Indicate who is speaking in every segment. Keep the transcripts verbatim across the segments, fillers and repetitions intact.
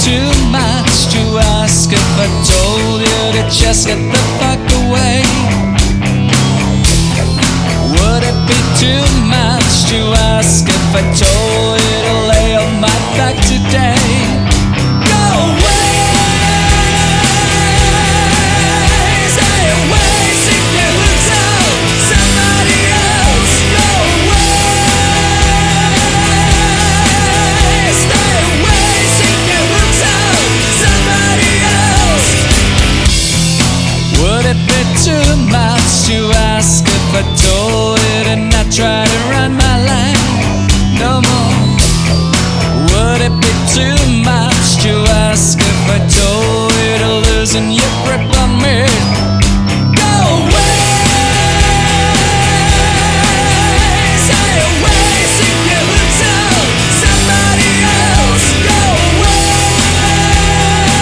Speaker 1: too much to ask if I told you to just get the fuck away? Would it be too much to ask if I told you to lay on my back today? Go away, stay away, seek you will tell somebody else. Go away, stay away, seek you will tell somebody else. Would it be too much to ask if I told you to not try to run my life no more? Would it be too much to ask if I told you to loosen your grip on me? Go away, stay away, seek you will tell somebody else. Go away,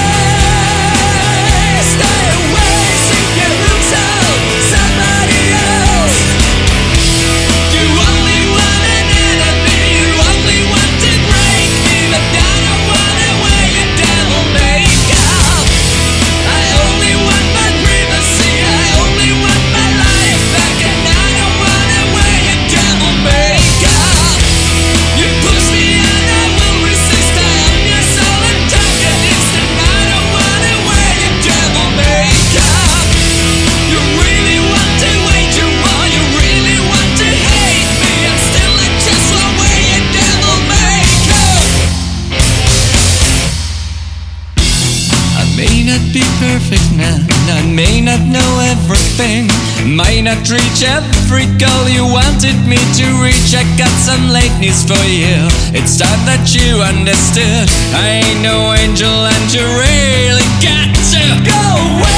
Speaker 1: stay away, seek you will tell somebody else. You only want an enemy, you only want to break me, but I don't want to wear your devil makeup. I only want my privacy, I only want my life back, and I don't want to wear your devil makeup. You push me and I will resist, I am your sole antagonist, and I don't want to wear your devil makeup. You really want to wage a war, you really want to hate me, and still I just won't wear your devil makeup. I may not be perfect, man, I may not know everything, might not reach every goal you wanted me to reach. I got some late news for you, it's time that you understood. I ain't no angel and you really got to go away.